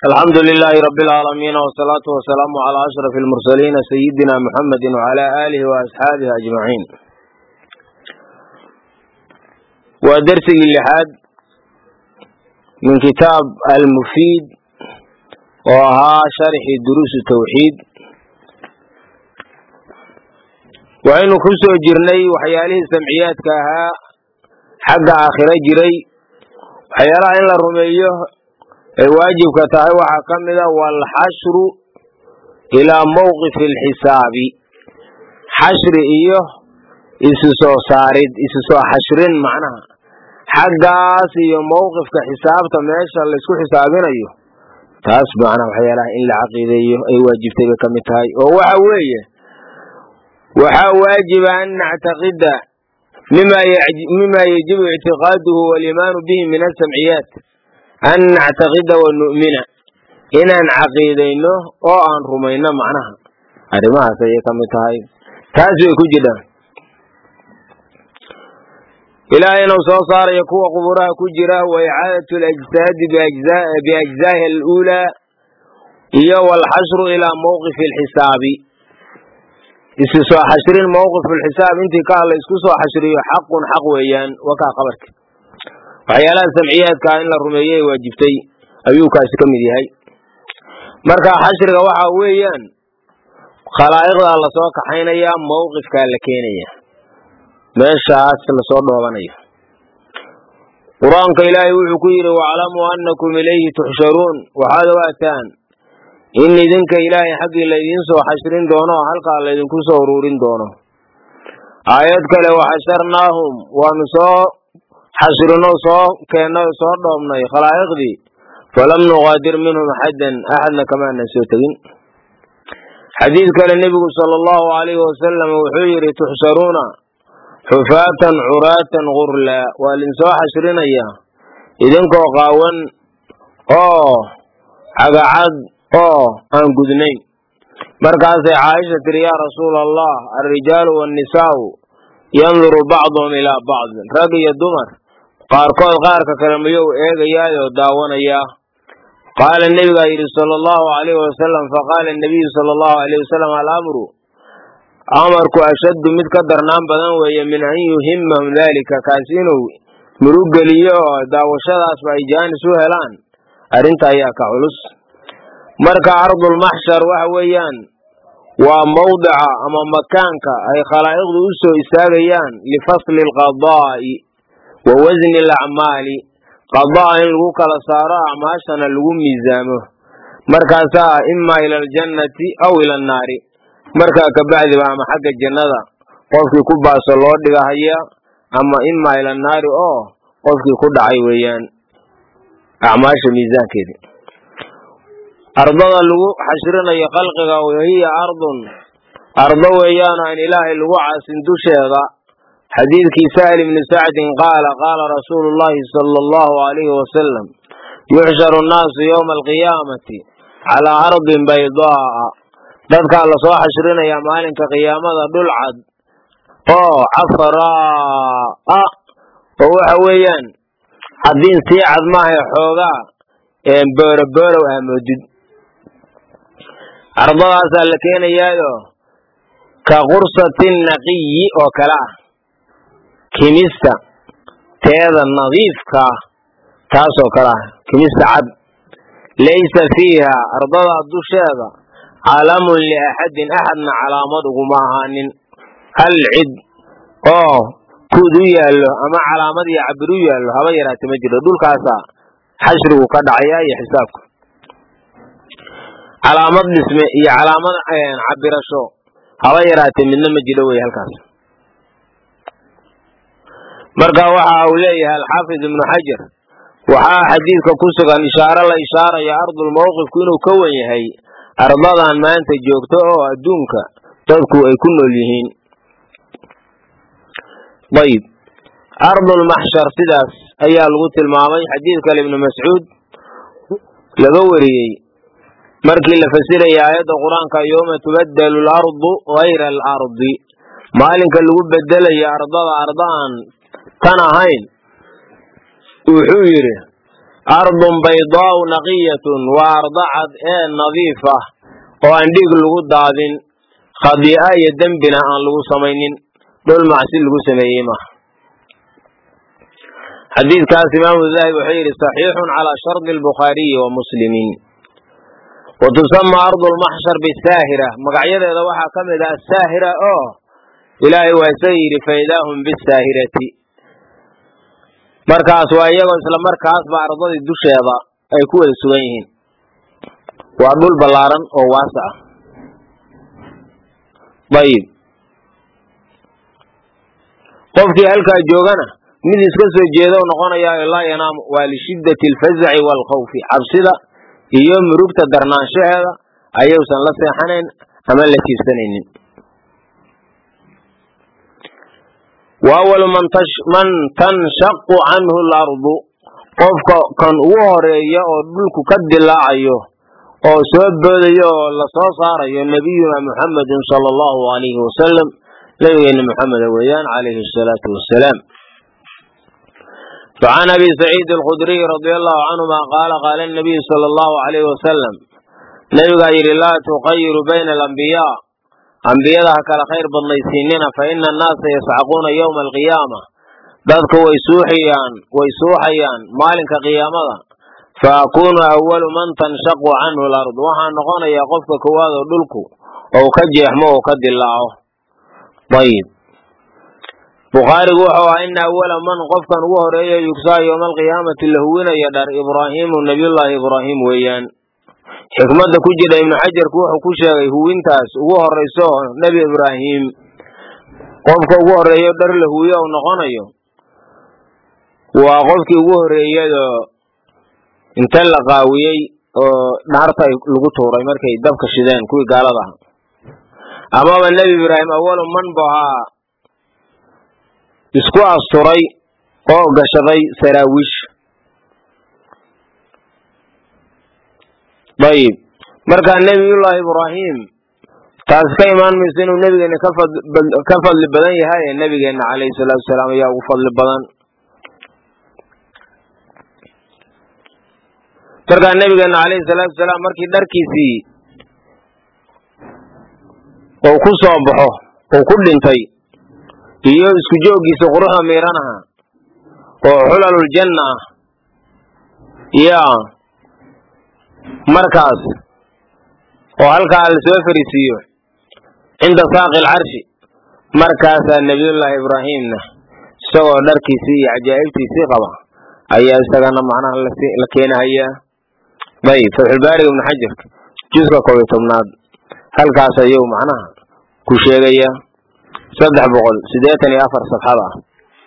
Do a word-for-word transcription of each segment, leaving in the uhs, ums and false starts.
الحمد لله رب العالمين والصلاة والسلام على أشرف المرسلين سيدنا محمد وعلى آله وأصحابه أجمعين. ودرس اللحاد من كتاب المفيد وها شرح دروس التوحيد، وإنه كسو جرني وحياله سمعيات كها حق آخر جري وحياله إن الرميه الواجب كتاهي وحكمنا والحشر إلى موقف الحساب. حشر إيه إسسو سارد إسسو حشرين معناها حقاس إيه موقف كحساب تماشى اللي سو حسابين أيه تاس معناها وحياله إلا عقيدة أي واجب تبقى كمتاهي وهو حوية وحواجب أن نعتقد مما, مما يجب اعتقاده والإيمان به من السمعيات، أن نعتقد ونؤمن إن عقيدينه أو أن رمينا معناها أرماها سيئة متهاي تاسوي كجدا إلى أن صار يكون قبورها كجرا وإعادة الأجساد بأجزاء بأجزائها الأولى هي والحشر إلى موقف الحساب. اسسوا حشرين موقف الحساب انت قال اسكسوا حشري حق حق ويان وكا خبرك وحيالات سمعيات كان الرمية واجبتي أيوكا سكمدي هاي مركا حشرك وحا ويان خلائق الله سوك حينيا موقف كان لكينيا ماشا أسل صور دوانيا قرآنك إلهي وحكير وعلموا أنكم إليه تحشرون وهذا وقتان إن ذنك إلهي حق الذين سو حشرين دونه حلقا الذين كسو رورين دونه آياتك لو حشرناهم ونسو حشرنا سو كأنه صور دومنا خلائق دي فلم نغادر منهم حدا أحدنا كما نسوتين. حديث كان النبي صلى الله عليه وسلم وحير تحشرون حفاة عراة غرلا والإنسو حشرين إياه إذن كو قاون أوه عقعد أوه أن قدنين مركز عائشة يا رسول الله الرجال والنساء ينظر بعضهم إلى بعض رقي الدمر قاركوز قارك كلميو إيغا يايو داوانا ياه قال النبي صلى الله عليه وسلم فقال النبي صلى الله عليه وسلم الأمر أمرك أشد متكدر نام بدن وهي من أن يهمهم ذلك كاسينو مروق ليو داوشاد أسبع جاني سوهلان أرنت أياك علس مركا عرض المحشر وحويان وموضع أما مكانك أي خلائق دوسو إساغيان لفصل القضاء ووزن الأعمال قضاء لغوك لصارا أعماشنا لغو ميزامه مركا سا إما إلى الجنة أو إلى النار مركا كبعد ما حق الجنة قفك كبا صلوات لغا هيا أما إما إلى النار أو قفك كد عيويان أعماش ميزان كده. أرضنا لغو حشرنا يخلقك وهي أرض أرض ويانا عن إله الوعى سندوشيغا. حديث كسائل بن سعد قال قال رسول الله صلى الله عليه وسلم يحشر الناس يوم القيامة على أرض بيضاء ذلك الله صلى حشرنا يا مالك قيامة دلعد أو عفراء هو حويان حدين سيعد ما هي حوغا بور بور وهمجد أرضها سالكين يايو كغرصة النقي وكلا كميستا تيذا النظيف كا تاسو كلا كميستا عد ليس فيها أرضها الدوشيغا علم لأحد أحدنا علامات غماهان هل عد أوه كودو يالو أما علامات يعبرو يالو هوا يرات مجرد دول كاسا حشر وقد عياي حسابك علامات نسمة هي علامات عبر شو هوا يرات من مجلوي هالكاس مرقا وحا أوليها الحافظ ابن حجر وحا حديثك كسوغا إشارة لا إشارة يا أرض الموقف كونو كوين هي أرضان ما أنت جوكتو أدونك تذكو يكون ليهين. طيب أرض المحشر سداس أيها الغوث الماضي حديثك لابن مسعود لغوري مركي لفسير يا آيات القرآن كيوم تبدل الأرض غير الأرض مالك اللي بدل يا أرض أرضان تنهين وحويره ardun baydaau naqiyatun waa ardacad ee nadiif ah oo aan dhiig lagu daadin khadii'a iyo dembina aan lagu samaynin dhul macsi lagu sameeyey maaha. xadiidkaas imaamu dahabi wuxuu yidhi saxiixun calaa shardi albukhaariyi wa muslimiin. wa tusama ardu lmaxshar bisaahira, magacyadeeda waxaa ka mid ah saahira oo ilaahay waa isaga yidhi faidaahum bisaahirati, markaas waa iyagoo isla markaasba ardadii dusheeda ay ku wada sugan yihiin. waa dhul ballaaran oo waasa ah. ayib qofkii halkaa joogana mid iska soo jeeda u noqonayaa laa yanaamu, waa lishiddati alfazaci waalkhawfi, cabsida iyo murugta darnaanshaheeda ayuusan la seexanayn ama la jiifsanaynin. wa awalu man tanshaqu canhu alardu, qofka kan ugu horeeya oo dhulku ka dilaacayo oo soo boodayo oo la soo saarayo nabiyuna muxamedin sala allahu alayhi wasalam, nabigeena muxameda weeyaan calayhi asalaatu wassalaam. فعن أبي سعيد الخدري رضي الله عنهما قال قال النبي صلى الله عليه وسلم نبي قال لا تخير بين الأنبياء، أنبياء كلا خير بالنيسيننا فإن الناس يصعقون يوم القيامة، ذلك ويسوحيان ويسوحيان مالك قيامة، فأكون أول من تنشق عنه الأرض، وحان نقول يا قفك كواد ودلكو أو كجيحمو وكد الله. طيب بخاري وحوى إن أول من قفكا وهرية يكسى يوم القيامة اللهوين يدار إبراهيم والنبي الله إبراهيم ويان حكمة كجد ابن حجر كوحو كشاغي هو انتاس وهريسو نبي إبراهيم قفكا وهرية يدار اللهوية ونقانيو وقفك وهرية انتلا قاويي نهارتا لغطورة مركي دبك الشدان كوي قال لها أمام النبي إبراهيم أول من بها isku asturay oo gashaday saraawiish. ayib markaa nebiyullaahi ibraahim taas ka imaan mayso inuu nebigeena ka fadli badan yahay ee nebigeena calayhi salaatu wasalaam ayaa ugu fadli badan. markaa nebigeena calayhi salaatu wasalaam markii dharkiisii uu ku soo baxo uu ku dhintay iyo isku jooggiisa quruxda miiranaha oo xulaluljanna ah yaa markaas oo halkaa la soo fariisiiyo cinda saaqi alcarshi, markaasaa nebiyullaahi ibraahimna isagoo dharkiisii iyo cajaa'ibtiisii qaba ayaa isagana macnaha la keenahayaa. ayib fatxulbaariga ibnu xajarka juska koob iyo tobnaad halkaas ayuu macnaha ku sheegayaa saddex boqol sideetan iyo afar safxada ah.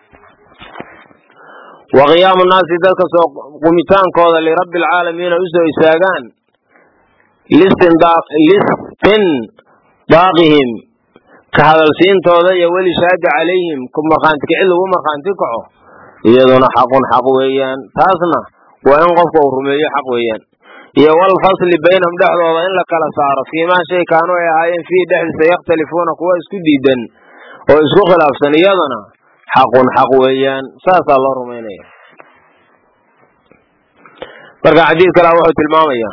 wa qiyaamu naasi dadka soo qumitaankooda lirabbi alcaalamiina u soo istaagaan listindaaqihim ka hadalsiintooda iyo weli shaada calayhim ku markhaanti kicid lagu markhaanti kaco iyaduna xaqun xaq weeyaan, taasna waa in qofka uu rumeeyo xaq weeyaan. iyo walfasli baynahum dhexdooda in la kala saaro fiimaa shay kaanu ay ahaayeen fiihi dhexdiisa yakhtalifuuna kuwa isku diidan oo isku khilaafsan iyadana xaqun xaq weeyaan, saasaa loo rumaynaya. marka xadiid kale wuxuu tilmaamayaa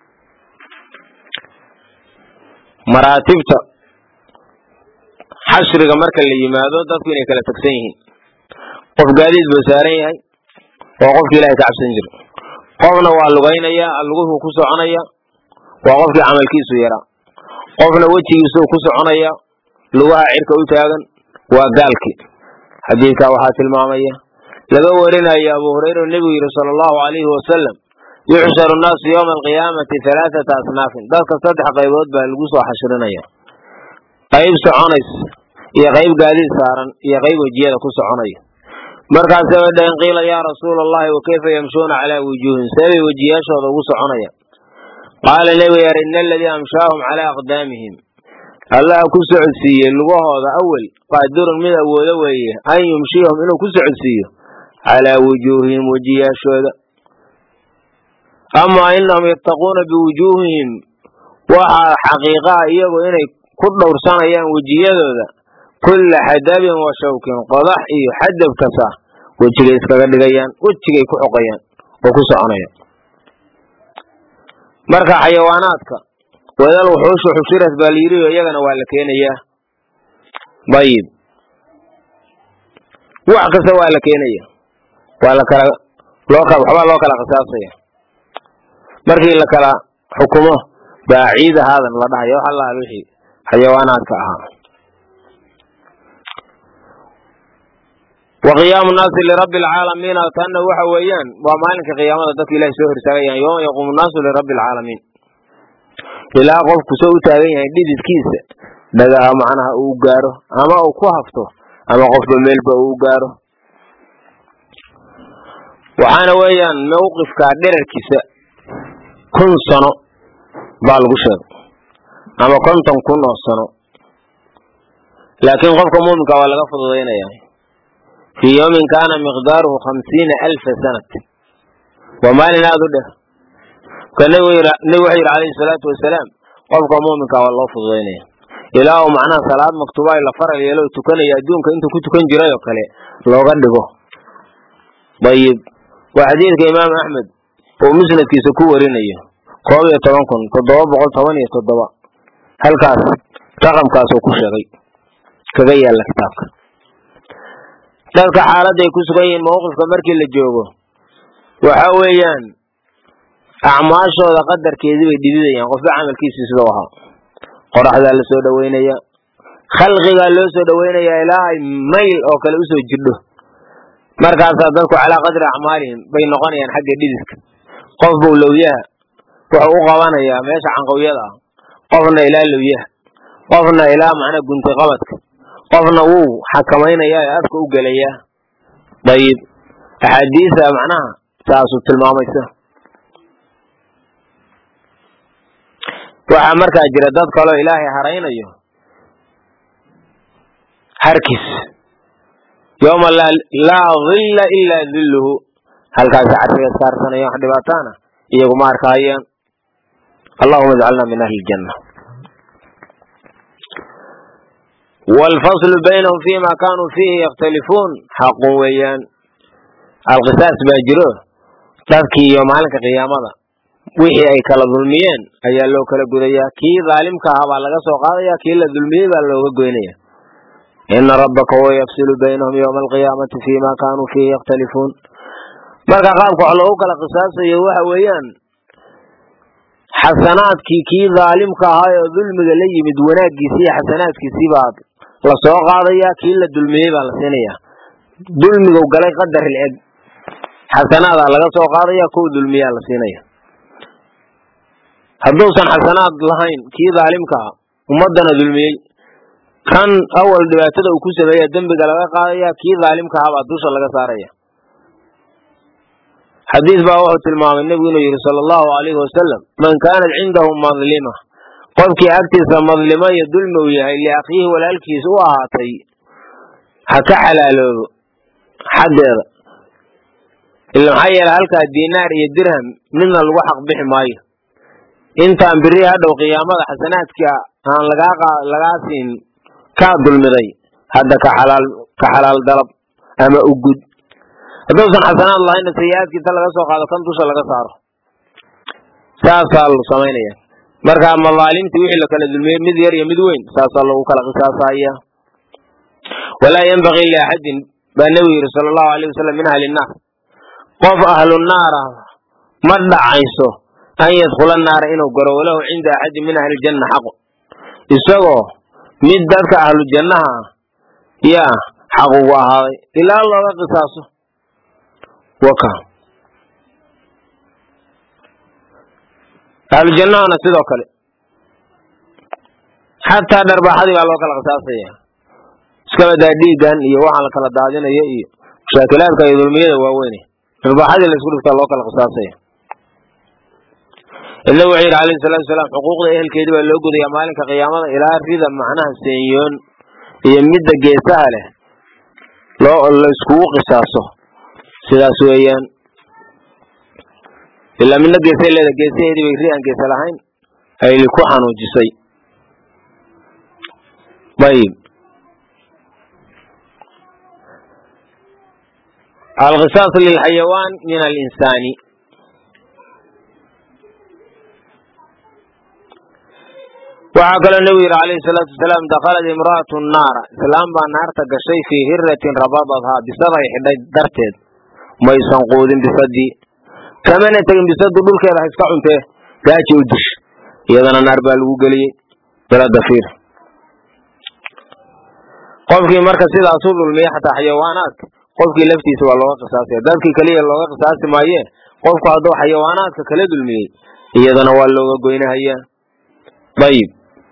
maraatibta xashriga marka la yimaado dadku inay kala tagsan yihiin. qof gaadiid buu saaran yahay oo qofki ilaahay ka cabsan jira, qofna waa lugaynaya luguhu ku soconaya waa qofkii camalkiisu yaraa, qofna wejigiisu ku soconaya lugaha cirka u taagan waa gaalkii. xadiidka waxaa tilmaamaya laga warinaya abu hurayra nebigu yidhi sala allahu calayhi wasalam yuxsharu nnaasu yowma alqiyaamati halaathata asnaafin, dadka saddex qaybood baa lagu soo xashrinaya, qayb soconays iyo qayb gaadiid saaran iyo qayb wejiyada ku soconaya. markaasay way dhaheen qiila yaa rasuula allahi wa kayfa yamshuuna calaa wujuuhin, seebay wejiyaashooda ugu soconaya? qaala nebiga yar ina aladii amshaahum calaa aqdaamihim, allaha ku socodsiiyey lugahooda awel qaadirun mid awoodo weeye an yumshiyahum inuu ku socodsiiyo calaa wujuuhihim wejiyaashooda. amaa inahum yattaquuna biwujuuhihim, waxaa xaqiiqaha iyagu inay ku dhowrsanayaan wejiyadooda kulla xadabin wa shawkin, qodax iyo xadab kasta wejigay iskaga dhigayaan, wejigay ku xoqayaan وكسو عنايا مركا حيواناتك وإذا الوحوش حشرت باليري ويغنى والكين إياه طيب وعكس والكين إياه والكلا لوكا وحبا لوكا لقصاصية مركي لكلا حكمه بعيد هذا الله يوحى الله الوحي حيواناتك أها وقيام الناس لرب العالمين كأنه وحويان ومالك قيامة ذات الله سهر سريا يوم يقوم الناس لرب العالمين إلا قف كسو تاغين يديد كيسة دغا معناها او غارو اما او كو حفتو اما قف بميلبا او غارو waxaana weeyaan mowqifka dhererkiisa kun sano baa lagu sheegay ama konton kun oo sano laakiin qofka muuminka waa laga fududeynayaa fi yawmin kana miqdaruhu khamsiina alf sanat wa maalin aad u dheer kana weeyra nabi wuxuu alayhi salaatu wasalaam qofka muuminka waa loo fududeynaya ilaa uu macnaha salaad maktuba ila faral yeelo tukanaya adduunka intuu ku tukan jiray oo kale looga dhigo bayib وحديث إمام أحمد ومسند كيس كورينيه قوية تمامكم تضوى بقول ثواني تضوى هل كاس رقم كاس وكشري كجيء على كتابك تلك حالة يكون سجين موقف كمرك اللي جوجو وحويان أعماش ولا قدر كذي بديدي يعني قف عمل كيس يسوها قرح ذا اللي سود وينيا خلق ذا اللي سود وينيا إلى ميل أو كل أسود جده markaas dadku ala qadar acmaalin bay noqonayaan xagga dhidiska qof buu lawyaha wuxuu u qabanayaa meesha canqowiyada qofna ilaa lawyaha qofna ilaa macna gunti qabadka qofna uu xakameynaya afka u galaya bayid ahadiisa macnaha saasu tilmaamaysa waxa markaa jira dad kale ilaahay haraynayo harkis يوم لا لا ظل إلا ظله هل كان عرفي صار سنة يوم حدباتانا يجوا ماركايا اللهم اجعلنا من أهل الجنة والفصل بينهم فيما كانوا فيه يختلفون حق ويان القصاص باجروه تذكي يوم عليك قيامة وحي أي كلا ظلميين أي لو كلا قديا كي ظالم كهابا لغا سوقايا كي لا ظلمي لو قوينيا إن ربك هو يفصل بينهم يوم القيامة فيما كانوا فيه يختلفون مركا قامكو على أوكا قصاص يوحى ويان حسنات كي كي ظالم كهاي ظلم لي مدونات كيسي حسنات كيسي بعض لسوق هذا كي لا ظلمي بالسنية ظلم وقال قدر العد حسنات على سوق هذا كو ظلمي على السنية هدوسا حسنات لهين كي ظالم كها ومدنا ظلمي كان أول دبعته وكوسة بيا دم بجلبة قاضية كي ظالم كهاب عدوش الله كسارية حديث بأوه المام النبي صلى الله عليه وسلم من كان عنده مظلمة قل كي أكتس مظلمة يدلم وياه اللي أخيه ولا الكي سوى عطي حكى حلاله حد اللي محير هلك الدينار يدرهم من الوحق بحماية انت أمبري هذا وقيامة حسنات كا هان لقاقا لقاسين كادل مدي هذا كحلال كحلال ضرب أما أوجد هذا وصل حسنا الله إن سيئات كي تلقى سوق هذا كم توصل لقى صار ساسال سمينيا مركا ما ظالم توحي لك الذل مدير يمدوين ساسال الله كلا قصاصية ولا ينبغي لأحد بالنبي صلى الله عليه وسلم من أهل النار قف أهل النار مد عيسو أن يدخل النار إنه قروا له عند أحد من أهل الجنة حقه يسوى مدك أهل الجنة يا حقوا هذا إلا الله قصاصه وكا أهل الجنة نسيدوا كله حتى درب حدي على وكلا قصاصية سكوا دادي جان يوحى على كلا دادين يي شكلات كي يظلميه ووينه درب حدي اللي يسكت على وكلا قصاصية اللي وعير عليه الصلاة والسلام حقوق أهل كيدوا اللي وجد يا مالك قيامة إلى رفيدا معناها السيئون يمد جيسها له لا الله يسكوه قصاصه سلا سويان إلا من الجيسة اللي الجيسة هذي بيري عن جيسة لهين هاي اللي كوحن وجسي طيب القصاص للحيوان من الإنساني وعقل النبي عليه الصلاة والسلام دخلت امرأة النار إسلام بنارتا قشي في هرة رباضتها بسرع حدي درتد ما يسنقود بصدي كمان تجن بصد دول كده هيسكعوا انت كاجي ودش يدنا النار بالوجلي بلا دفير قفكي مركز سيد أصول المياه حتى حيوانات قفكي لفتي سوى الله قصاصي ذلك كليه الله قصاصي ما يه قفك هذا حيوانات كليد المياه يدنا والله وجوينها هي طيب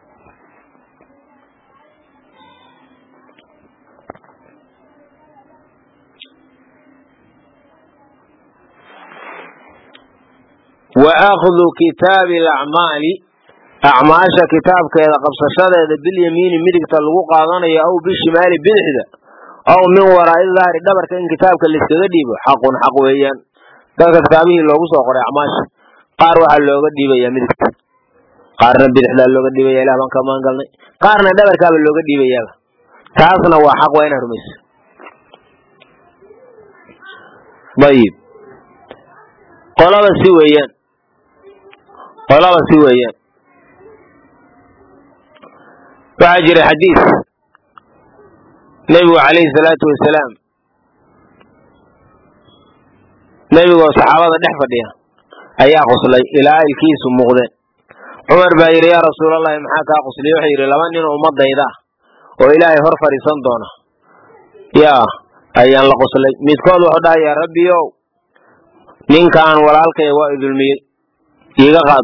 وأخذ كتاب الأعمال أعماش كتاب كذا قبص شذا باليمين مدك تلقوا قاضنا أو بالشمال بالحدة أو من وراء الظهر دبر كان كتاب كالاستغديب حق حق ويان ذاك كتابه اللي هو سوق أعماش قاروا على اللي قد يبيا مدك قارنا بالحدة اللي قد يبيا لا من كمان قالنا قارنا دبر كاب اللي قد يبيا تاسنا وحق وين رميس طيب قلب سويان قلب سويان فاجر حديث نبي عليه الصلاة والسلام نبي وصحابة دحفديا أيا قصلي إلى الكيس مغدن عمر باير يا رسول الله محاكا قصلي وحير لمن أمض إذا وإلهي هرفر صندونا يا أيا لقصلي متقول وحدا يا ربي يو ninkan walaalkay waa idulmiyay iga qaad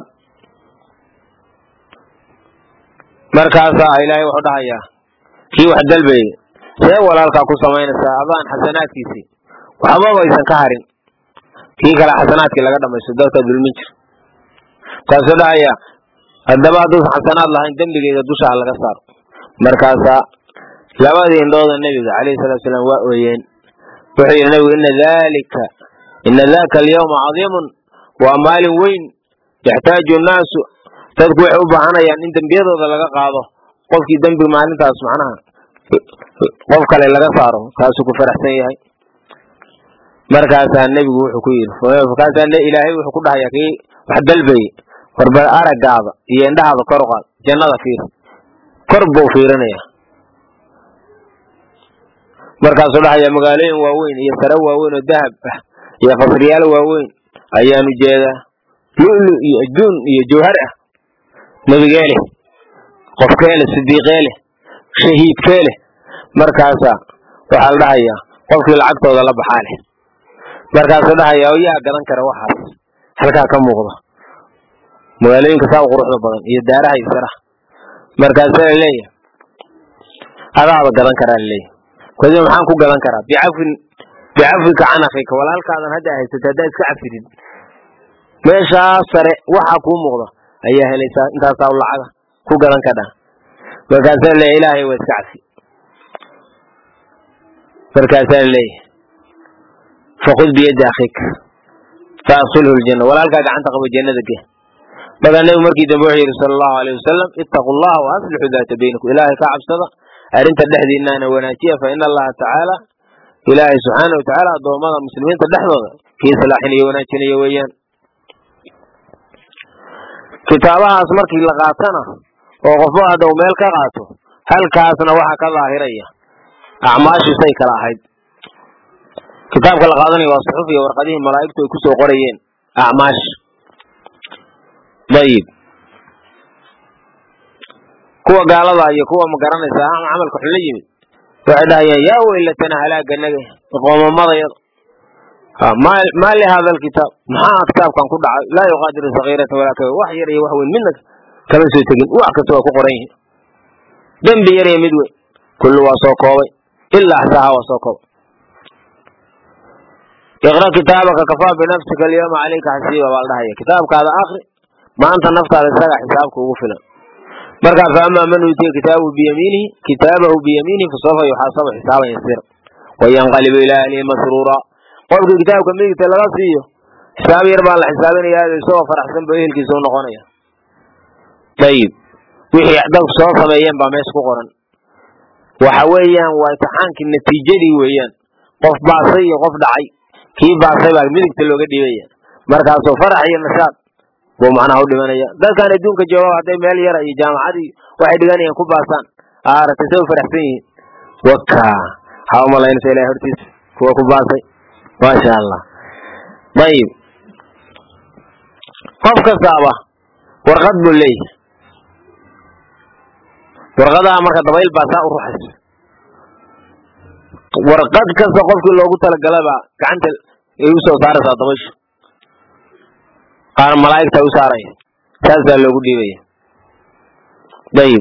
markaasa ilaahay wuxuu dhahayaa kii wax dalbay see walaalka ku sameynaysaa adaan xasanaadkiisi waxba waysan ka harin kii kala xasanaadkii laga dhamaysto dadka dulmin jir kaasoo dhahaya haddaba hadduu xasanaad lahayn dembigeyga dusha laga saaro markaasa labadii indhooda nabiga calayhi salaatu wasalaam waa ooyeen wuxuu yidhi nabigu ina daalika إن ذاك اليوم عظيم ومال وين يحتاج الناس تذكر عوبة عنها يعني انت بيضا لغا قاضو قفك دنب مال انت اسمعناها قفك اللي لغا صارو تاسوك فرح سيهي مركاسا النبي وحكوين فكاسا إلهي وحكو لها يكي وحد البي قرب أرق قاضا يندها هذا كرغا جنة فيه قربوا فيرنيا مركاسا لها يا مقالين واوين يسروا واوين الذهب يا فصريال واوين أيام الجادة لؤلؤ يجون يجوهرة نبي قاله قف كاله صديق قاله شهيد كاله مركزا وحال دعيا قف العقد ولا بحاله مركزا دعيا ويا قرن كروحة حركة كم مغضى مغالين كساو قروح البطن يدارها يسرح مركزا ليه هذا هذا قرن كرا ليه كل يوم حانكو قرن كرا بعفن بعفك عن أخيك ولا هلك هذا هذا هي ستدايس كعفرين ماشى سرع وحكو مغضى أيها ليس أنت صاول العادة كو قرن كذا فكاسل إلهي واسكعفي فكاسل لي فخذ بيد أخيك فأصله الجنة ولا هلك هذا عن تقوى الجنة ذكيه بقى النبي مركي دبوحي صلى الله عليه وسلم اتقوا الله وأصلحوا ذات بينكم إلهي كعب صدق أرنت الدحدي إننا وناتيه فإن الله تعالى إلهي سبحانه وتعالى ضوء المسلمين تدحضر في صلاحنا وناتنا ويان كتابها أسمرك لغاتنا وغفوها دوميل كغاتو هل كاسنا وحا كظاهرية أعماش سيك راحد كتابك لغاتني والصحفي ورقدهم ملائكته يكسوا قريين أعماش طيب كوا قال الله يكوا مقرن ساعة عمل كحليم فعدا يا ويلتنا على جنة قوم مضي ما ما لهذا الكتاب ما كتاب كان كل لا يغادر صغيرة ولا كبيرة وحي يري وحو منك كما سيتجن وعكسوا كقرين ذنب يري مدوي كل وسوقوي إلا أحسها وسوقوي اقرأ كتابك كفى بنفسك اليوم عليك حسيبا والله هي كتابك هذا آخر ما أنت نفسك على الساعة حسابك وغفلا مركا فأما من يؤتي كتابه بيمينه كتابه بيمينه فسوف يحاسب حسابا يسيرا وينقلب إلى أهله مسرورا قلت كتابك من يتلغسيه حساب يربع الحسابين يا هذا سوف فرحسن بأيه الكيسون نقونيا طيب وحي يحدث سوف ميان بمسك قرن وحويا ويتحانك النتيجة دي ويان قف بعصي قف دعي كيف بعصي بقى ملك تلوغ دي ويان مركا سوف فرح هي النشاط buu macnaha u dhimanaya dadkan adduunka jooga hadday meel yara iyo jaamacadii waxay dhiganayaan ku baasaan aaragtay say u faraxsan yihiin waka waxaa u malaynaysa ilahay hortiisa kuwa ku baasay maasha allah ayib qof kastaaba warqad buu leeyahay warqadaha marka dabayl baa saa u ruxaysa warqad kasta qofkii loogu talagalaba gacanta ay u soo saaraysaa dabaysha qaar malaa'igta u saaraya saasaa loogu dhiibaya ayib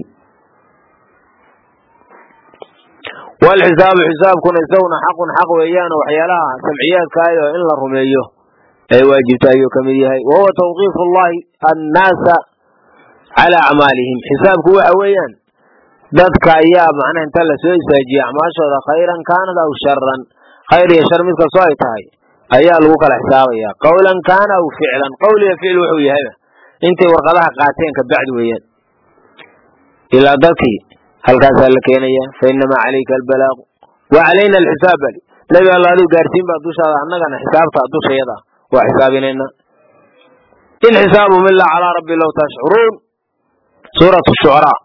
walxisaabu xisaabkuna isaguna xaqun xaq weeyaano waxyaalaha samciyaadkaayo in la rumeeyo ay waajibta ayuu ka mid yahay wahuwa tawqiifu llahi annaasa calaa acmaalihim xisaabku waxa weeyaan dadka ayaa macnaha inta la soo istaajiye acmaashooda khayran kaanad aw sharan khayr iyo shar mid kastoo ay tahay ayaa lagu kala xisaabaya qawlan kaana aw ficlan qowl iyo ficil wuxuu yahayba intay warqadaha qaateen ka bacdi weeyaan ilaa dadkii halkaasaa la keenaya fa inamaa calayka albalaaqu wa calayna alxisaab bali nebi alla adigu gaarsiin baa dushaada annagana xisaabta dushayada waa xisaabinayna in xisaabuhum ilaa calaa rabbi low tashcuruun suuratu shucaraa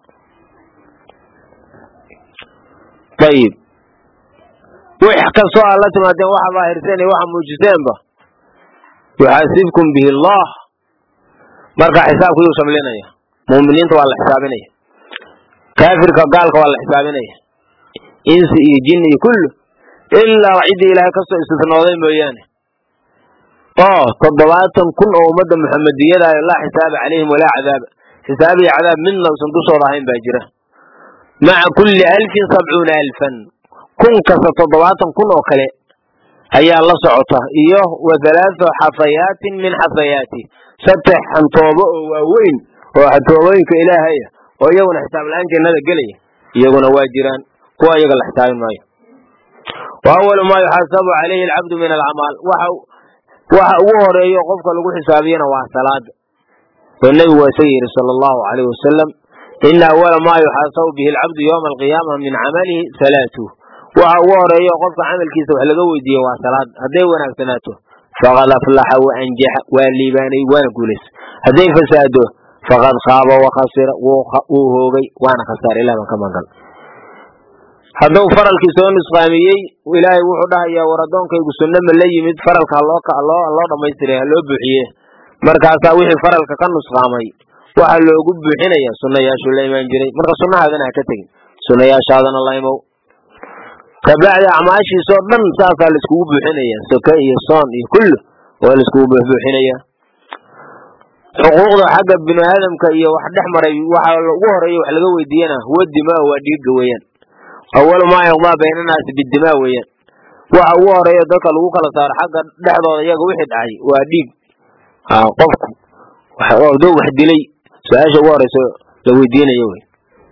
ayib wix kastoo aad la timaadeen waxa daahirteen iyo waxa muujiseenba yuxaasibkum bihi allah marka xisaabku yuu shamlinaya muuminiinta waa la xisaabinaya kaafirka gaalka waa la xisaabinaya insi iyo jinni iyo kullu ilaa ciddii ilaahay kasoo istisnooday mooyaane oo toddobaatan kun oo ummadda muxamadiyadaayo laa xisaaba calayhim walaa cadaaba xisaab iyo cadaab midna usan dushooda ahayn baa jira maca kulli alfin sabcuuna alfan kun kasta toddobaatan kun oo kale ayaa la socota iyo wa halaathu xafayaatin min xafayaati saddex xantoobo oo waaweyn oo xantoobooyinka ilaahaya oo iyaguna xisaab la-aan jannada gelaya iyaguna waa jiraan kuwa iyaga la xisaabin maayo wa awalu maa yuxaasabu calayhi alcabdu min alacmaal waxa waxa ugu horeeyo qofka lagu xisaabiyana waa salaada oo nebigu waa isaga yidhi sala allahu calayhi wasalam ina awala maa yuxaasabu bihi alcabdu yowma alqiyaama min camalihi salaatuh waxa ugu horeeyo qofka camalkiisa wax laga weydiiye waa salaad hadday wanaagsanaato faqad aflaxa wa anjaxa waa liibaanay waana guulaysa hadday fasaado faqad khaaba wa khasira wuu hoogay waana khasaar ilah baan ka magan hadduu faralkii soo nusqaamiyey ilaahay wuxuu dhahayaa war addoonkaygu sunno ma la yimid faralka haloo loo dhammaystiray ha loo buuxiye markaasaa wixii faralka ka nusqaamay waxaa loogu buuxinaya sunnayaashuu la imaan jiray marka sunnahaadana ha ka tegin sunnayaashaadana la imow kabacdi acmaashiisoo dhan saasaa laiskugu buuxinaya soke iyo soon iyo kullu waa laiskugu buuxbuuxinaya xuquuqda xagga bini aadamka iyo wax dhex maray waxa ugu horeeya wax laga weydiiyana huwa dimaa waa dhiigga weeyaan awalu maa yaqdaa bayna naasi bidimaa weeyaan waxa ugu horeeya dadka lagu kala saaro xagga dhexdooda iyaga wixii dhacay waa dhiig qofku doo wax dilay su-aasha ugu horeyso la weydiinayo wey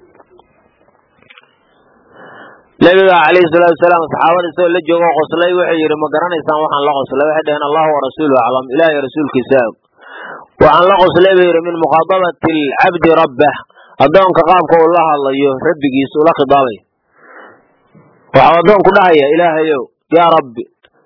nabiga calayhi salaatu wasalaam saxaabada isagoo la joogo qoslay wuxuu yidhi ma garanaysaan waxaan la qoslay waxay dhaheen allahu warasuuluhu aclam ilaahay rasuulkiisa og waxaan la qoslay buu yidhi min mukhaadabati alcabdi rabbah addoonka qaabka uu la hadlayo rabbigiis ula khidaabayo waxau addoonku dhahaya ilaahayow yaa rabbi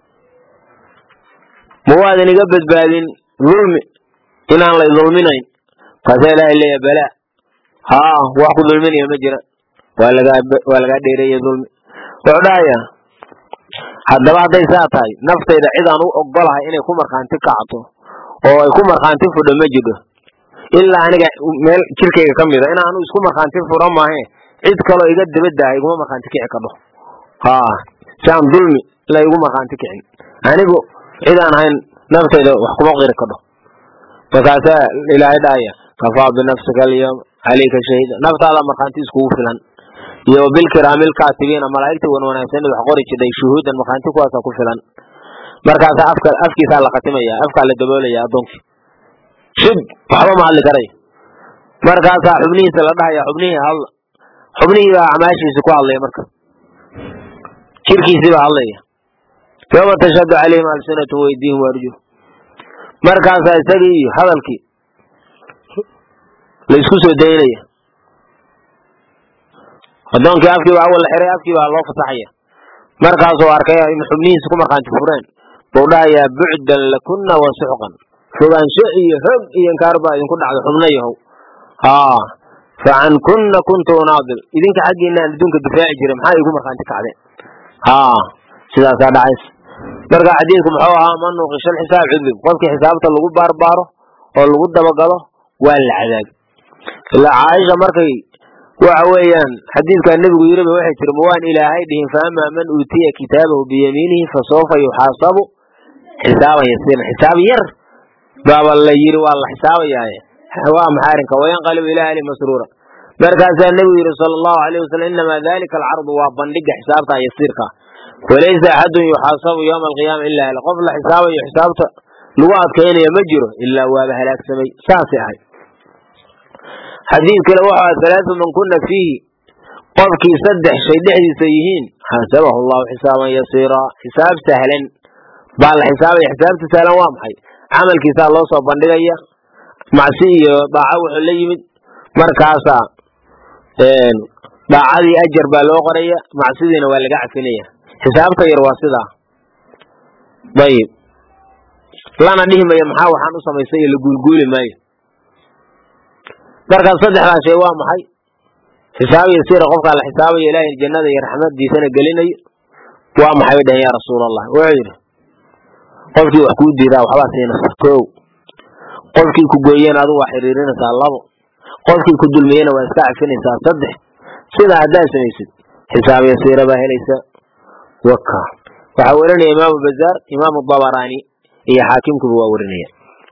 ma waadan iga badbaadin dulmi inaan la idulminayn kaasaa ilaahay leeya balaa haa wax ku dulminaya ma jira waa lagaa waa lagaa dheereeya dulmi wuxuu dhahayaa haddaba hadday saa tahay naftayda cid aan u ogolahay inay ku markhaanti kacto oo ay ku markhaanti fudho ma jidho ilaa aniga meel jirkayga ka mida inaanu isku markhaanti furo maahe cid kaloo iga dabadaha iguma markhaanti kici kadho haa saan dulmi la igu markhaanti kicin anigu cid aan ahayn naftayda wax kuma qiri kadho markaasaa ilaahay dhahaya kafaa binafsika alyawm calayka shahiida naftaada markhaanti iskugu filan iyo bilkiraamil kaatibiina malaa'igta wan wanaagsan wax qori jiray shuhuudan markhaanti kuwaasa ku filan markaasaa afka afkiisaa la khatimaya afkaa la daboolaya addoonkii shib waxba ma hadli karay markaasaa xubnihiisa la dhahaya xubnihii hadla xubnihii baa acmaashiisi ku hadlaya marka jirkiisii baa hadlaya yawma tashhadu calayhim alsinatu waydiihim waarjuh markaasaa isagii iyo hadalkii la isku soo daynaya addoonkii afkii baa awal la xiray afkii baa loo fasaxaya markaasuu arkay in xubnihiisa ku markhaanti fureen buu dhahayaa bucdan lakunna wa suxqan fogaansho iyo hog iyo inkaar baa idinku dhacda xubnayahow haa facan kunna kuntu unaadil idinka xaggiina aan adduunka difaaci jiray maxaa igu markhaanti kacdeen haa sidaasaa dhacays marka xadiidku muxuu ahaa man nuuqisha alxisaab cudib qofkii xisaabta lagu baarbaaro oo lagu dabagalo waa la cadaabi ilaa caaisha markay waxa weeyaan xadiidkaa nebigu yiriba waxay tiri ma waan ilaahay dhihin faamaa man uutiya kitaabahu biyamiinihi fasawfa yuxaasabu xisaaban yasiiran xisaab yar baaba la yiri waa la xisaabayaaye waa maxaarinka wayanqalibu ilaa ahli masruura markaasaa nebigu yidhi sala allahu alayh wasalam inamaa dalika alcardu waa bandhiga xisaabta yasiirka walaysa axadun yuxaasabu yowma alqiyaama ilaa hal qof la xisaabayo xisaabta lagu adkaynaya ma jiro ilaa waaba halaagsamay saasay ahay xadiid kale wuxuu aha halaatu man kuna fiihi qofkii saddex shay dhexdiisa yihiin xaasabahu allahu xisaaban yasiira xisaab sahlan baa la xisaabaya xisaabta sahlan waa maxay camalkiisaa loo soo bandhigaya macsi iyo daaco wuxuu la yimid markaasaa daacadii ajar baa loo qoraya macsidiina waa laga cafinaya xisaabta yar waa sidaa ayib lana dhihi mayo maxaa waxaan u samaystay iyo la guulguuli maayo markaas saddexdaa shay waa maxay xisaab yasiira qofkaa la xisaabayo ilaahay jannada iyo raxmadiisana gelinayo waa maxay bay dhaheen yaa rasuul allah wuxuu yidhi qofkii wax kuu diidaa waxbaa siinaysaa kow qofkii ku gooyeen adigu waa xiriirinaysaa labo qofkii ku dulmiyena waa iska cafinaysaa saddex sidaa haddaad samaysid xisaab yasiira baa helaysaa waka waxaa warinaya imaamu bazaar imaamu dabaraani iyo xaakimkuba waa warinaya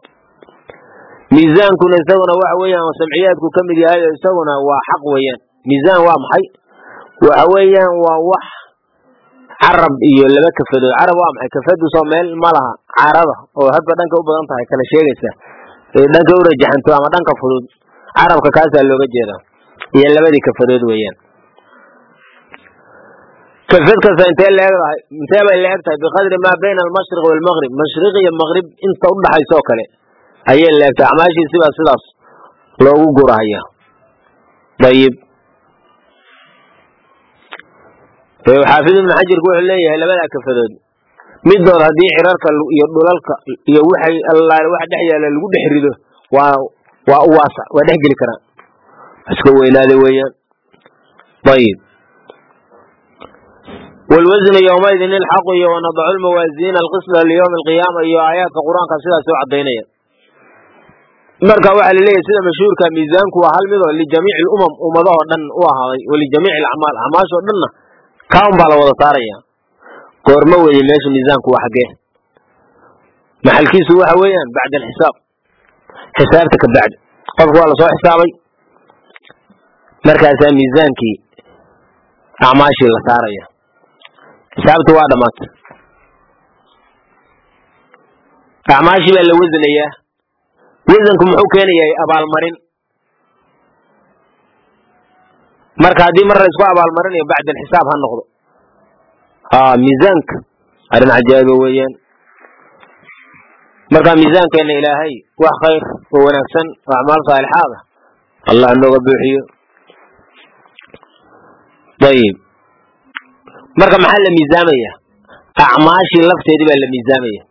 miisaankuna isaguna waxa weeyaan samciyaadku ka mid yahay oo isaguna waa xaq weeyaan miisaan waa maxay waxa weeyaan waa wax carab iyo laba kafadood carab waa maxay kafadu soo meel ma laha carada oo hadba dhanka u badan tahay kala sheegaysa ee dhanka u rajaxanto ama dhanka fudud carabka kaasaa looga jeedaa iyo labadii kafadood weeyaan kafad kasta intee leedahay intee bay leegtahay biqadri maa bayna almashriq waalmaghrib mashriq iyo maghrib inta u dhaxaysa oo kale ayay leegtahay acmaashii sibaa sidaas loogu gurahaya ayib xaafid ibnu xajarku wuxuu leeyahay labadaa kafadood midood haddii cirarka iyo dhulalka iyo waxay allaale wax dhex yaala lagu dhex rido waa waa u waasac waa dhex geli karaan iska weynaada weeyaan ayib والوزن يومئذ الحق ونضع الموازين القسط ليوم القيامة iyo aayaadka quraanka sidaas oo cadeynaya marka waxa la leeyahay sida mashhuurka miisaanku waa hal mid oo li jamiic umam ummadaha dhan u ahaaday wali jamiic al-a'maal amaasho dhanna kaan baa la wada saaraya goorma weeye meesha miisaanku waa xagee maxalkiisu waxa weeyaan bacda al-hisaab xisaabta ka bacd qofku waa la soo xisaabay markaas miisaankii amaashi la saaraya xisaabtu waa dhamaatay amaashi baa la wasanayaa wasanku muxuu keenayaa abaalmarin marka hadii mar la isku abaalmarinayo bacda xisaab ha noqdo haa miisaanka arin cajaa'ib weeyaan marka miisaankeena ilaahay wax khayr oo wanaagsan oo acmaal saalixaad ah allah nooga buuxiyo ayib marka maxaa la miisaamaya acmaashii lafteedii baa la miisaamaya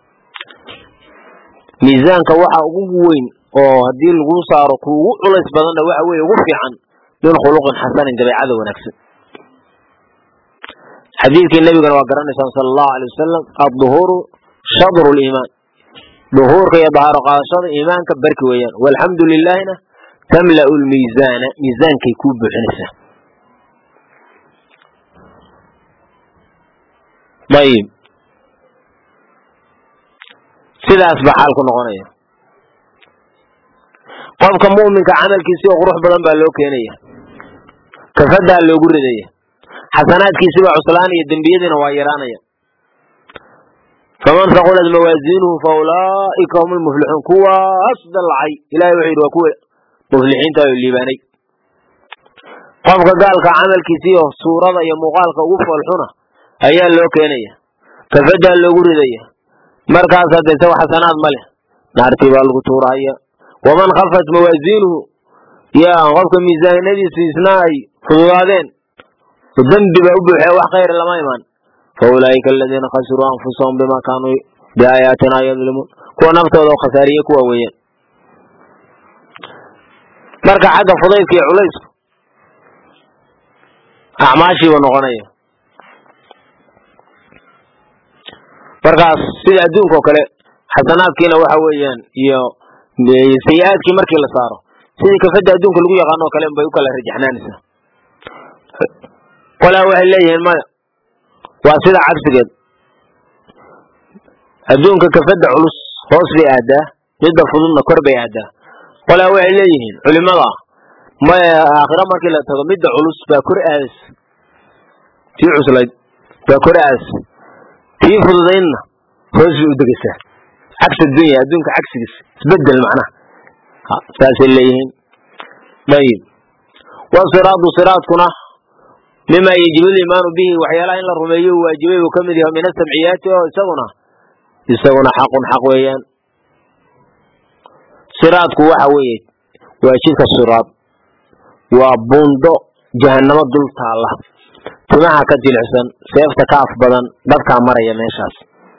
miisaanka waxa ugu weyn oo hadii lagu saaro kuugu culays badan waxa weeye ugu fiican min khuluqin xasanin dabeecada wanaagsan xadiidkii nabigana waa garanaysaa sallallahu alayhi wasallam ad-duhuru shadru al-iimaan duhurka iyo dahaaro qaadashada iimaanka barki weeyaan walxamdulillahina tamla'u al-miizaana miizaankay ku buuxinaysaa ayib sidaas baa xaalku noqonaya qofka mu'minka camalkiisa oo qurux badan baa loo keenaya kafadaa loogu ridaya xasanaadkiisa baa cuslaan iyo dembiyadiina waa yaraanaya faman thaqulat mawaaziinuhu fa ulaa'ika hum almuflixuun kuwaas dalcay ilaahay wuxuu yidhi waa kuwa muflixiinta oo liibaanay qofka gaalka camalkiisa iyo suurada iyo muuqaalka ugu foolxuna ayaa loo keenaya kafadaa loogu ridaya markaas hadda isaga xasanaad ma leh naartii baa lagu tuuraya waman khafat mawaaziinuhu yaa qofka miisaanadiisa isna ay fududaadeen dambi baa u buuxee wax khayr lama imaan fa ulaa'ika aladiina khasiruu anfusahum bimaa kaanuu biaayaatina yadlimuun kuwa naftooda oo khasaariye kuwa weeyaan. marka xagga fudaydka iyo culaysku acmaashiiba noqonaya. markaas sida adduunka oo kale xasanaadkiina waxa weeyaan iyo sayi-aadkii markii la saaro sidii kafadda adduunka lagu yaqaano oo kale bay u kala rajaxnaanaysaa. qolaa waxay leeyihiin maya waa sida cagsigeed, adduunka kafadda culus hoos bay aadaa, midda fududna kor bay aadaa. qolaa waxay leeyihiin culimada maya aakhira markii la tago midda culus baa kor aadaysa, tii cuslayd baa kor aadaysa, tii fududaydna hoos bay u degaysaa. cagsi dunya adduunka cagsigiisa isbedel macnaha saasay leeyihiin. ayib wasiraadu siraadkuna mima yajibu liimaanu bihi waxyaalaha in la rumeeyo u waajibay uu ka mid yahay min asamciyaati oo isaguna isaguna xaqun xaq weeyaan. siraadku waxa weeye waa jidka siraad, waa buundo jahannamo dul taalla, timaha ka jilicsan, seefta ka af badan, dadkaa maraya meeshaas.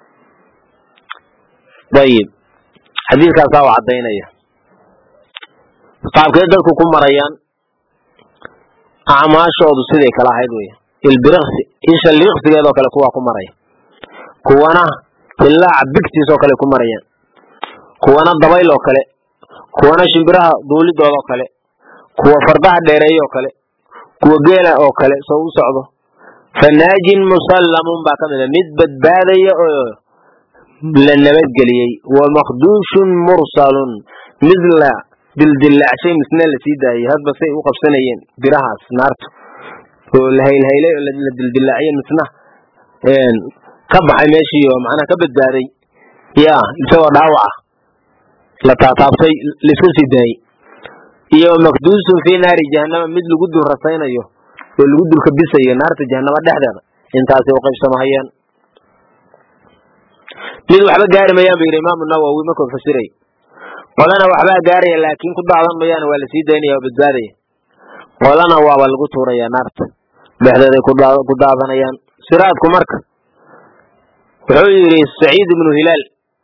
ayib xadiidkaasaa u caddaynaya qaabkee dadku ku marayaan, acmaashoodu siday kala ahayd wey. ilbiriqsi isha liiqsigeedoo kale kuwaa ku maraya, kuwana hillaaca bigtiisoo kale ku marayaan, kuwana dabayl oo kale, kuwana shimbiraha duulidoodoo kale, kuwa fardaha dheereeyoo kale, kuwa geela oo kale soo u socdo. fanaajin musallamun baa ka mid a mid badbaadaya oo la nabadgeliyey, wa makhduushun mursalun mid la dildillaacshay misna la sii daayay hadba say u qabsanayeen birahaas naartu oo la haylhaylay oo la dildillaaciyay misna ka baxay meeshii oo macnaha ka badbaaday ya isagoo dhaawaca la taataabtay laiska sii daayey. iyo makduusun fii naari jahannama mid lagu dul rasaynayo oo lagu dul kabisayo naarta jahannama dhexdeeda. intaasay u qaybsamahayaan. mid waxba gaari mayaan buu yidhi imaamu nawowi markuu fasiray. qolana waxbaa gaaraya laakiin ku daadan mayaan waa la sii daynaya oo badbaadaya. qolana waaba lagu tuuraya naarta dhexdeeday ku daadanayaan. siraadku marka wuxuu yidhi saciid ibnu hilaal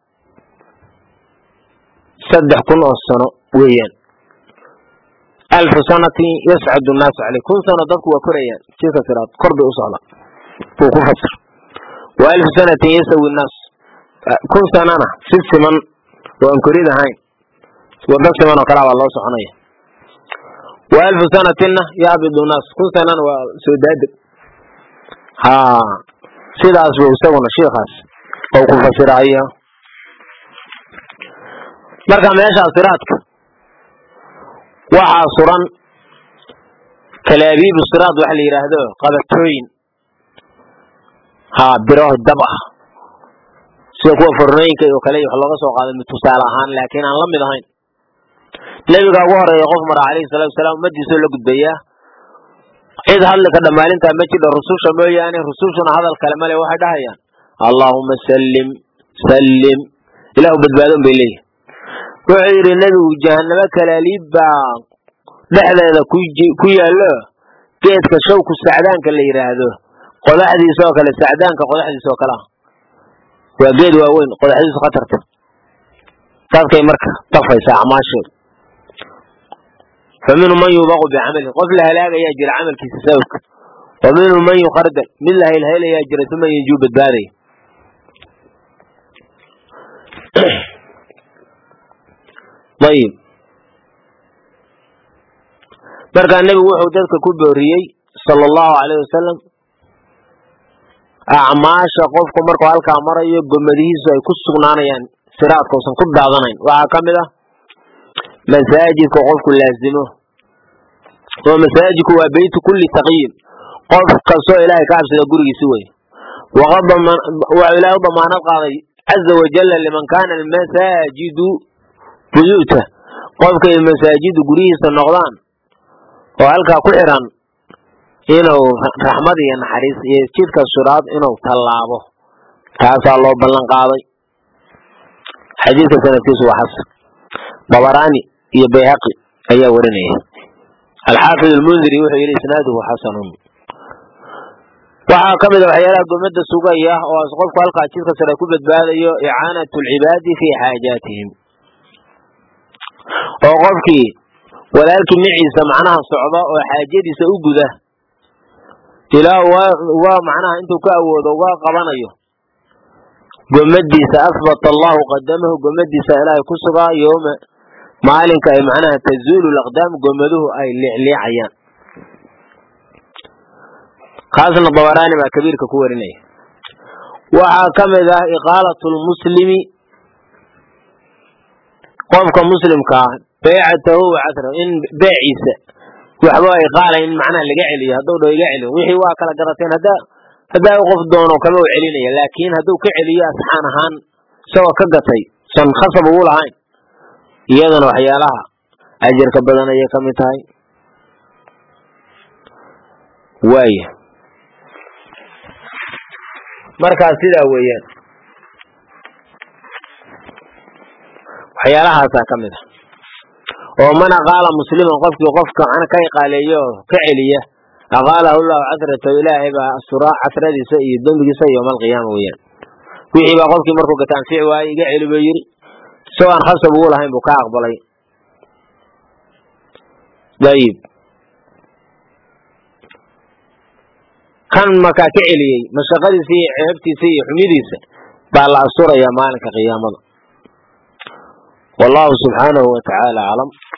saddex kun oo sano weeyaan. alfu sanatin yascadu nnaasu caleyh, kun sano dadku waa korayaan jidka siraad kor bay u socdaan buu ku fasir. wa alfu sanatin yasawi nnaas, kun sanana si siman oo aan korid ahayn wada siman oo kalaa baa loo soconaya. wa alfu sanatinna yaabidu nnaas, kun sanana waa soo daadeg. ha sidaas buu isaguna shiikaas oo ku fasiraya. marka meeshaa siraadka waxaa suran kalaabiibu siraad waxa la yidhaahdo qabatooyin ha biro dab ah sida kuwa fornooyinka oo kale wax looga soo qaaday tusaale ahaan laakiin aan la mid ahayn. nabiga ugu horeeya qof mara calayhi salaatu wasalaam ummadiisoo la gudbaya cid hadli ka dhamaalintaa ma jidho rususha mooyaane, rusushuna hadal kale male waxay dhahayaan allaahuma sallim sallim, ilaahu badbaadon bay leeyihin. wuxuu yidhi nebigu jahannamo kalaaliib baa dhexdeeda ku yaallo geedka shawku sacdaanka la yidhaahdo qodaxdiisa oo kale, sacdaanka qodaxdiisa oo kale ah waa geed waaweyn qodaxdiisu khatarta. dadkay marka dafaysa acmaashooda. fa minhum man yubaqu bicamalihi, qof la halaagayaa jira camalkiisa sababka. wa minhum man yukhardal, mid la haylhaylayaa jira uma yanjuu badbaadaya. ayib markaa nebigu wuxuu dadka ku booriyey sala allahu calayh wasalam acmaasha qofku markuu halkaa marayo gomadihiisu ay ku sugnaanayaan siraadka usan ku daadanayn. waxaa ka mid ah masaajidka qofku laazimo, oo masaajidku waa beytu kulli taqiyin, qof kastoo ilaahay ka cabsada gurigiisi wey. wuxuu ilaahay u damaanad qaaday caza wajalla liman kaana almasaajidu buyuuta, qofkay masaajidu guryihiisa noqdaan oo halkaa ku xiran inuu raxmad iyo naxariis iyo jidka siraad inuu tallaabo, taasaa loo ballan qaaday. xadiidka sanadkiisu waa xasan, dabaraani iyo bayhaqi ayaa warinaya. alxaafid almundiri wuxuu yidhi isnaaduhu xasanun. waxaa ka mid ah waxyaalaha gomada sugaya oo qofku halkaa jidka sare ku badbaadayo icaanatu alcibaadi fii xaajaatihim oo qofkii walaalkii miciisa macnaha socda oo xaajadiisa u guda ilaa waa macnaha intuu ka awoodo uga qabanayo gomadiisa asbata allahu qadamahu gomadiisa ilaahay ku sugaa yooma maalinka ay macnaha tazuulu laqdaam gomaduhu ay liicliicayaan kaasna dabaraani baa kabiirka ku warinaya waxaa ka mid ah iqaalatu lmuslimi qofka muslimka ah baycatahu casra in beeciisa waxba ay qaala in macnaha laga celiyo hadduu dhow iga celiyo wixii waa kala garateen haddaa haddaa qof doono kama u celinaya laakiin hadduu ka celiyo asxaan ahaan isagoo ka gatay san khasab ugu lahayn iyadana waxyaalaha ajarka badan ayay ka mid tahay waaya markaas sidaa weeyaan waxyaalahaasaa ka mid ah oo man aqaala musliman qofkii qofka ana ka iqaaleeyo ka celiya aqaalahu llahu casratahu ilaahay baa asturaa casradiisa iyo dembigiisa yowma alqiyaama weeyaan wixii baa qofkii markuu gata anfici waaye iga celi buu yidhi isagoo aan khasab ugu lahayn buu ka aqbalay dayib kan markaa ka celiyey mashaqadiisa iyo ceebtiisa iyo xumidiisa baa la asturayaa maalinka qiyaamada wallahu subxaanahu wa tacaala aclam